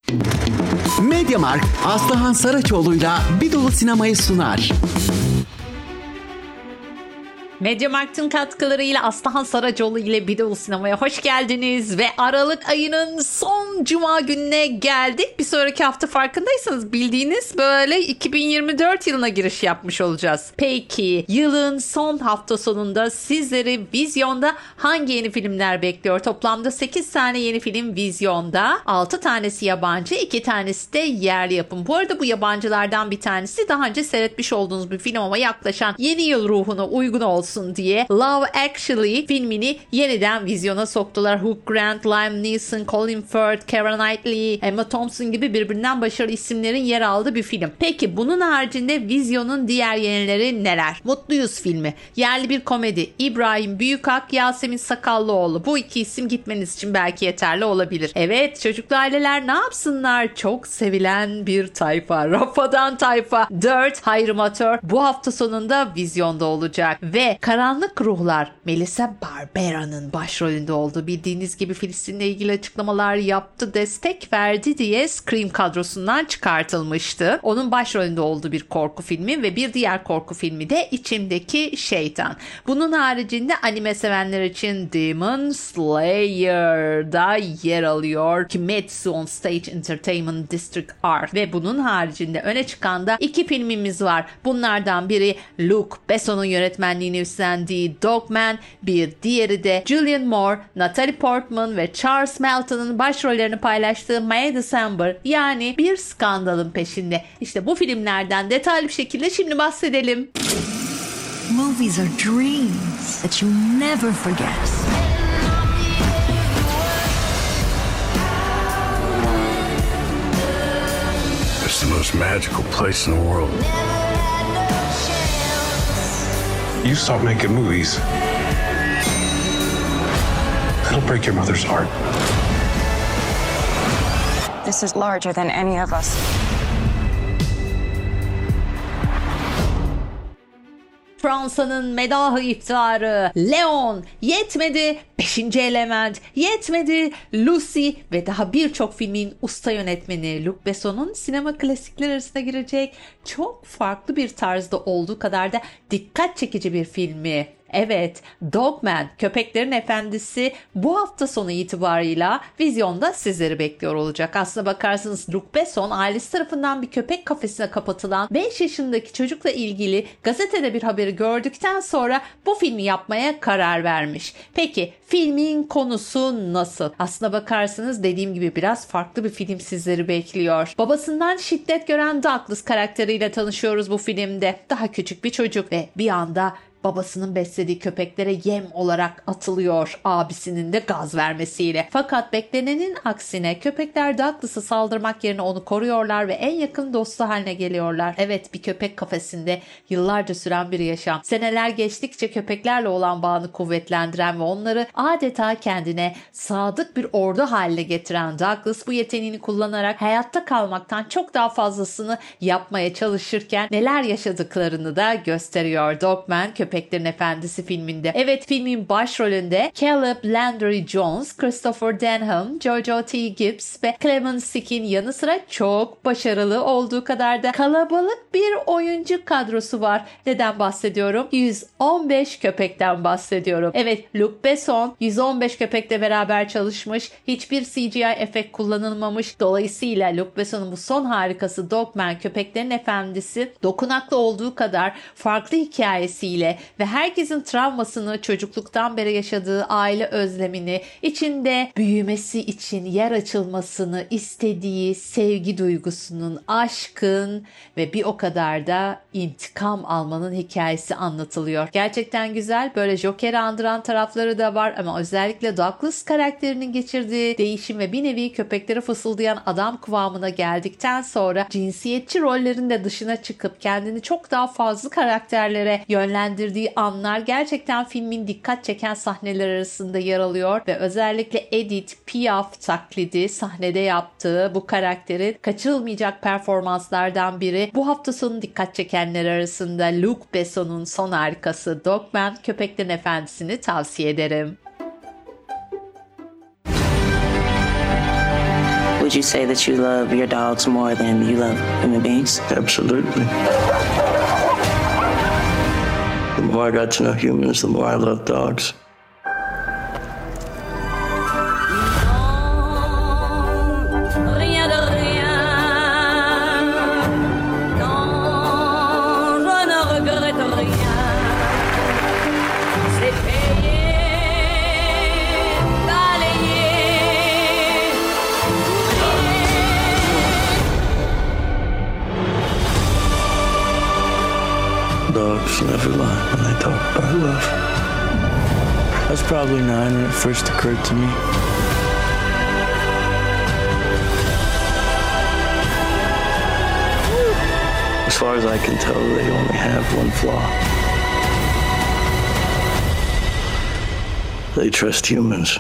Mediamarkt, Aslıhan Saraçoğlu'yla Bir Dolu Sinemayı sunar. Mediamarkt'ın katkılarıyla Aslıhan Saracoğlu ile Bir Dolu Sinema'ya hoş geldiniz ve Aralık ayının son cuma gününe geldik. Bir sonraki hafta farkındaysanız bildiğiniz böyle 2024 yılına giriş yapmış olacağız. Peki yılın son hafta sonunda sizleri vizyonda hangi yeni filmler bekliyor? Toplamda 8 tane yeni film vizyonda. 6 tanesi yabancı, 2 tanesi de yerli yapım. Bu arada bu yabancılardan bir tanesi daha önce seyretmiş olduğunuz bir film ama yaklaşan yeni yıl ruhuna uygun olsun diye Love Actually filmini yeniden vizyona soktular. Hugh Grant, Liam Neeson, Colin Firth, Keira Knightley, Emma Thompson gibi birbirinden başarılı isimlerin yer aldığı bir film. Peki bunun haricinde vizyonun diğer yenileri neler? Mutluyuz filmi. Yerli bir komedi. İbrahim Büyükak, Yasemin Sakallıoğlu. Bu iki isim gitmeniz için belki yeterli olabilir. Evet, çocuklu aileler ne yapsınlar? Çok sevilen bir tayfa. Rafadan tayfa. 4 Hayrimatör bu hafta sonunda vizyonda olacak. Ve Karanlık Ruhlar, Melissa Barbera'nın başrolünde olduğu, bildiğiniz gibi Filistin'le ilgili açıklamalar yaptı, destek verdi diye Scream kadrosundan çıkartılmıştı. Onun başrolünde olduğu bir korku filmi ve bir diğer korku filmi de İçimdeki Şeytan. Bunun haricinde anime sevenler için Demon Slayer'da yer alıyor Kimetsu on Stage Entertainment District R ve bunun haricinde öne çıkan da iki filmimiz var. Bunlardan biri Luc Besson'un yönetmenliğini üstlendiği Dogman, bir diğeri de Julianne Moore, Natalie Portman ve Charles Melton'un başrollerini paylaştığı May December, yani bir skandalın peşinde. İşte bu filmlerden detaylı bir şekilde şimdi bahsedelim. Movies are dreams that you never forget. It's the most magical place in the world. You stop making movies, it'll break your mother's heart. This is larger than any of us. Fransa'nın medahı iftiharı Leon, yetmedi 5. Element, yetmedi Lucy ve daha birçok filmin usta yönetmeni Luc Besson'un sinema klasikleri arasına girecek çok farklı bir tarzda olduğu kadar da dikkat çekici bir filmi. Evet, Dogman, Köpeklerin Efendisi bu hafta sonu itibarıyla vizyonda sizleri bekliyor olacak. Aslına bakarsanız Luc Besson ailesi tarafından bir köpek kafesine kapatılan 5 yaşındaki çocukla ilgili gazetede bir haberi gördükten sonra bu filmi yapmaya karar vermiş. Peki filmin konusu nasıl? Aslına bakarsanız dediğim gibi biraz farklı bir film sizleri bekliyor. Babasından şiddet gören Douglas karakteriyle tanışıyoruz bu filmde. Daha küçük bir çocuk ve bir anda babasının beslediği köpeklere yem olarak atılıyor abisinin de gaz vermesiyle. Fakat beklenenin aksine köpekler Douglas'a saldırmak yerine onu koruyorlar ve en yakın dostu haline geliyorlar. Evet, bir köpek kafesinde yıllarca süren bir yaşam. Seneler geçtikçe köpeklerle olan bağını kuvvetlendiren ve onları adeta kendine sadık bir ordu haline getiren Douglas bu yeteneğini kullanarak hayatta kalmaktan çok daha fazlasını yapmaya çalışırken neler yaşadıklarını da gösteriyor. Dogman, Köpeklerin Efendisi filminde. Evet, filmin başrolünde Caleb Landry Jones, Christopher Denham, Jojo T. Gibbs ve Clement Sick'in yanı sıra çok başarılı olduğu kadar da kalabalık bir oyuncu kadrosu var. Neden bahsediyorum? 115 köpekten bahsediyorum. Evet, Luc Besson 115 köpekle beraber çalışmış. Hiçbir CGI efekt kullanılmamış. Dolayısıyla Luc Besson'un bu son harikası Dogman, Köpeklerin Efendisi dokunaklı olduğu kadar farklı hikayesiyle ve herkesin travmasını, çocukluktan beri yaşadığı aile özlemini, içinde büyümesi için yer açılmasını istediği sevgi duygusunun, aşkın ve bir o kadar da intikam almanın hikayesi anlatılıyor. Gerçekten güzel, böyle Joker'i andıran tarafları da var ama özellikle Douglas karakterinin geçirdiği değişim ve bir nevi köpekleri fısıldayan adam kıvamına geldikten sonra cinsiyetçi rollerin de dışına çıkıp kendini çok daha fazla karakterlere yönlendirdiği anlar gerçekten filmin dikkat çeken sahneler arasında yer alıyor ve özellikle Edith Piaf taklidi sahnede yaptığı bu karakterin kaçırılmayacak performanslardan biri. Bu hafta sonu dikkat çekenler arasında Luc Besson'un son harikası Dogman, Köpeklerin Efendisi'ni tavsiye ederim. Would you say that you love your dogs more than you love human beings? Absolutely. The more I got to know humans, the more I love dogs. Dogs never lie when they talk about love. I was probably 9 when it first occurred to me. As far as I can tell, they only have one flaw. They trust humans.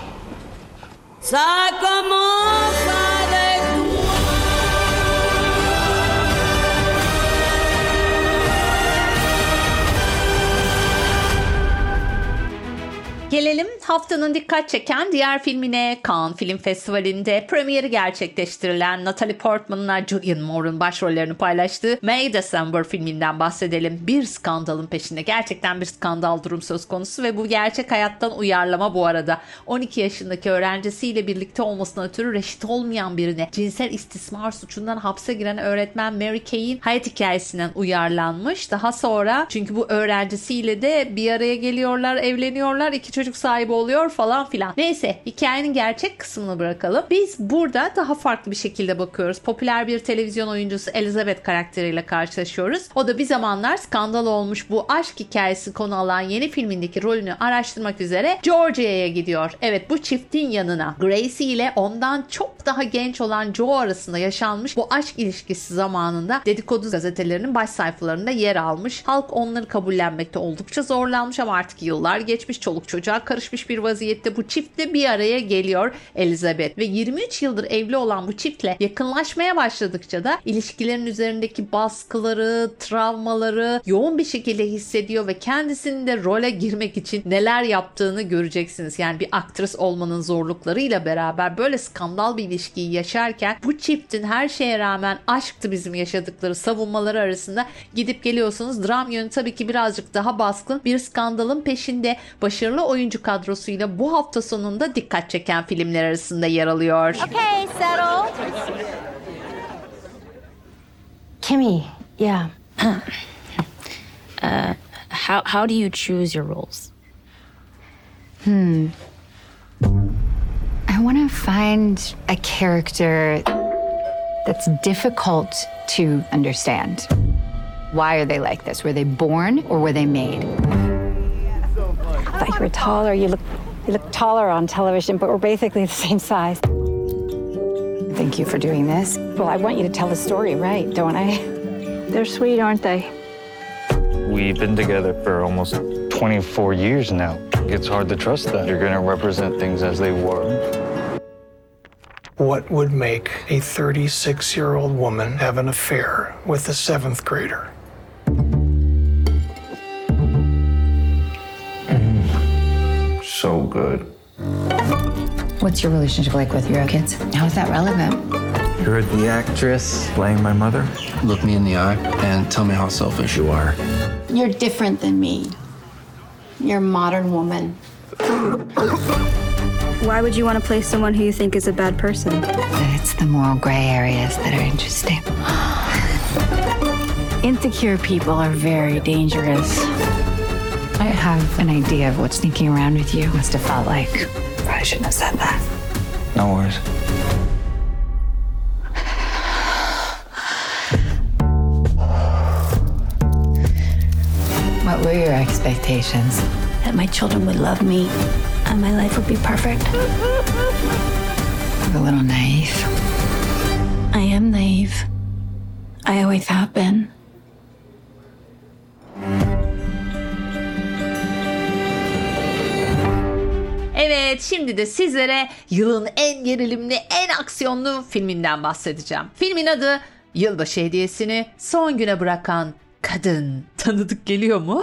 Gelelim haftanın dikkat çeken diğer filmine. Cannes Film Festivali'nde premieri gerçekleştirilen Natalie Portman'la Julianne Moore'un başrollerini paylaştığı May December filminden bahsedelim. Bir skandalın peşinde. Gerçekten bir skandal durum söz konusu ve bu gerçek hayattan uyarlama bu arada. 12 yaşındaki öğrencisiyle birlikte olmasına ötürü reşit olmayan birine cinsel istismar suçundan hapse giren öğretmen Mary Kay'in hayat hikayesinden uyarlanmış. Daha sonra çünkü bu öğrencisiyle de bir araya geliyorlar, evleniyorlar, 2 çocuk sahibi oluyor falan filan. Neyse, hikayenin gerçek kısmını bırakalım. Biz burada daha farklı bir şekilde bakıyoruz. Popüler bir televizyon oyuncusu Elizabeth karakteriyle karşılaşıyoruz. O da bir zamanlar skandal olmuş bu aşk hikayesi konu alan yeni filmindeki rolünü araştırmak üzere Georgia'ya gidiyor. Evet, bu çiftin yanına Gracie ile ondan çok daha genç olan Joe arasında yaşanmış bu aşk ilişkisi zamanında dedikodu gazetelerinin baş sayfalarında yer almış. Halk onları kabullenmekte oldukça zorlanmış ama artık yıllar geçmiş, çoluk çocuğa karışmış bir vaziyette bu çiftle bir araya geliyor Elizabeth ve 23 yıldır evli olan bu çiftle yakınlaşmaya başladıkça da ilişkilerin üzerindeki baskıları, travmaları yoğun bir şekilde hissediyor ve kendisinin de role girmek için neler yaptığını göreceksiniz. Yani bir aktris olmanın zorluklarıyla beraber böyle skandal bir ilişkiyi yaşarken bu çiftin her şeye rağmen aşktı bizim yaşadıkları savunmaları arasında gidip geliyorsunuz. Dram yönü tabii ki birazcık daha baskın. Bir skandalın peşinde başarılı oyuncu kadrosuyla bu hafta sonunda dikkat çeken filmler arasında yer alıyor. Okay, settle. Kimmy, yeah. How do you choose your roles? I want to find a character that's difficult to understand. Why are they like this? Were they born or were they made? I thought you were taller. You look taller on television, but we're basically the same size. Thank you for doing this. Well, I want you to tell the story right, don't I? They're sweet, aren't they? We've been together for almost 24 years now. It's hard to trust that you're going to represent things as they were. What would make a 36-year-old woman have an affair with a 7th grader? So good. What's your relationship like with your kids? How is that relevant? You're the actress playing my mother? Look me in the eye and tell me how selfish you are. You're different than me. You're a modern woman. Why would you want to play someone who you think is a bad person? It's the moral gray areas that are interesting. Insecure people are very dangerous. I have an idea of what's sneaking around with you. Must have felt like I shouldn't have said that. No worries. What were your expectations? That my children would love me and my life would be perfect. A little naive. I am naive. I always have been. Evet, şimdi de sizlere yılın en gerilimli, en aksiyonlu filminden bahsedeceğim. Filmin adı Yılbaşı Hediyesini Son Güne Bırakan Kadın. Tanıdık geliyor mu?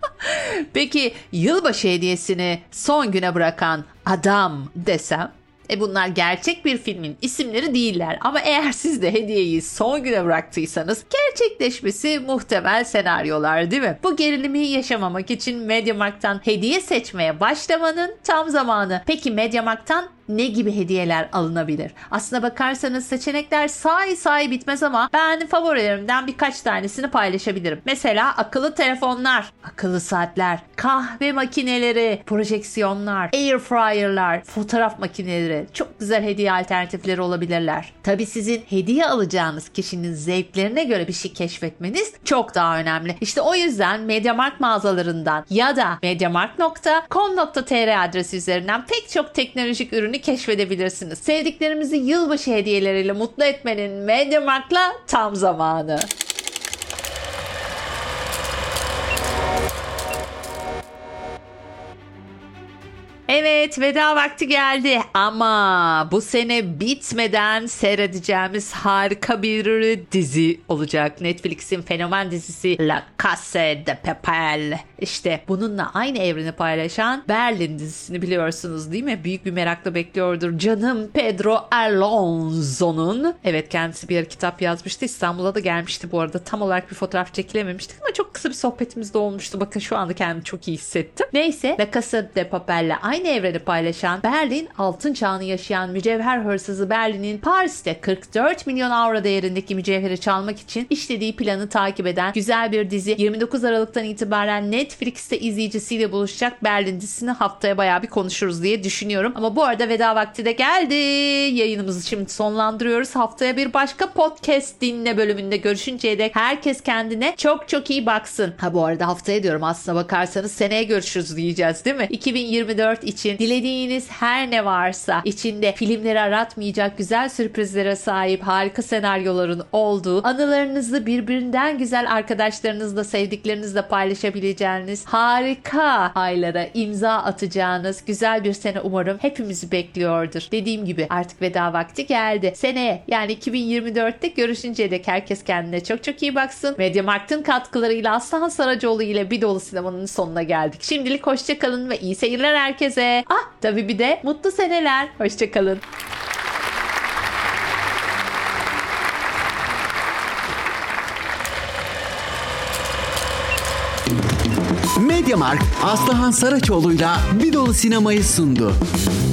Peki yılbaşı hediyesini son güne bırakan adam desem? Bunlar gerçek bir filmin isimleri değiller ama eğer siz de hediyeyi son güne bıraktıysanız gerçekleşmesi muhtemel senaryolar değil mi? Bu gerilimi yaşamamak için MediaMarkt'tan hediye seçmeye başlamanın tam zamanı. Peki MediaMarkt'tan ne gibi hediyeler alınabilir? Aslına bakarsanız seçenekler say bitmez ama ben favorilerimden birkaç tanesini paylaşabilirim. Mesela akıllı telefonlar, akıllı saatler, kahve makineleri, projeksiyonlar, air fryer'lar, fotoğraf makineleri çok güzel hediye alternatifleri olabilirler. Tabii sizin hediye alacağınız kişinin zevklerine göre bir şey keşfetmeniz çok daha önemli. İşte o yüzden MediaMarkt mağazalarından ya da mediamarkt.com.tr adresi üzerinden pek çok teknolojik ürünü keşfedebilirsiniz. Sevdiklerimizi yılbaşı hediyeleriyle mutlu etmenin MediaMarkt'la tam zamanı. Evet, veda vakti geldi ama bu sene bitmeden seyredeceğimiz harika bir dizi olacak. Netflix'in fenomen dizisi La Casa de Papel. İşte bununla aynı evreni paylaşan Berlin dizisini biliyorsunuz değil mi? Büyük bir merakla bekliyordur canım Pedro Alonso'nun. Evet, kendisi bir kitap yazmıştı. İstanbul'a da gelmişti bu arada. Tam olarak bir fotoğraf çekilememiştik ama çok kısa bir sohbetimiz de olmuştu. Bakın şu anda kendimi çok iyi hissettim. Neyse, La Casa de Papel'le aynı evreni paylaşan Berlin, altın çağını yaşayan mücevher hırsızı Berlin'in Paris'te 44 milyon avro değerindeki mücevheri çalmak için işlediği planı takip eden güzel bir dizi. 29 Aralık'tan itibaren Netflix'te izleyicisiyle buluşacak. Berlin dizisini haftaya bayağı bir konuşuruz diye düşünüyorum. Ama bu arada veda vakti de geldi. Yayınımızı şimdi sonlandırıyoruz. Haftaya bir başka podcast dinle bölümünde görüşünceye dek herkes kendine çok iyi baksın. Bu arada haftaya diyorum, aslına bakarsanız seneye görüşürüz diyeceğiz değil mi? 2024 için dilediğiniz her ne varsa, içinde filmleri aratmayacak güzel sürprizlere sahip harika senaryoların olduğu, anılarınızı birbirinden güzel arkadaşlarınızla, sevdiklerinizle paylaşabileceğiniz harika aylara imza atacağınız güzel bir sene umarım hepimizi bekliyordur. Dediğim gibi artık veda vakti geldi. Seneye yani 2024'te görüşünceye dek herkes kendine çok iyi baksın. MediaMarkt'ın katkılarıyla Aslıhan Saracoğlu ile Bir Dolu Sinema'nın sonuna geldik. Şimdilik hoşça kalın ve iyi seyirler herkese. Tabii bir de mutlu seneler. Hoşça kalın. MediaMarkt Aslıhan Saraçoğlu'yla Bir Dolu Sinema'yı sundu.